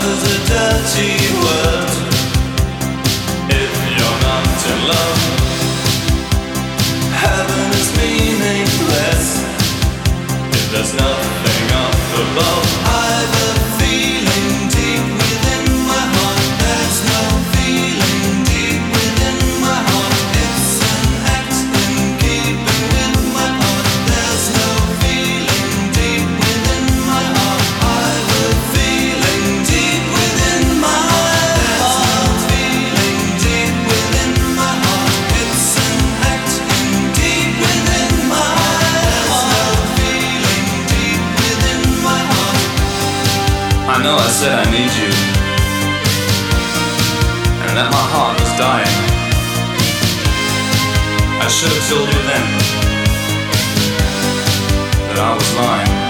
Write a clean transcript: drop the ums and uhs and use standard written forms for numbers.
is a dirty word if you're not in love. Heaven is meaningless if there's nothing up above. I've a feeling deep within my heart. There's no feeling deep within my heart. It's an act in keeping with my heart. There's no feeling deep within my heart. I've a feeling deep within my heart. There's no feeling deep within my heart. It's an act in deep within my heart. There's no feeling deep within my heart. I know I said I need you, and that my heart was dying. I should have told you then that I was lying.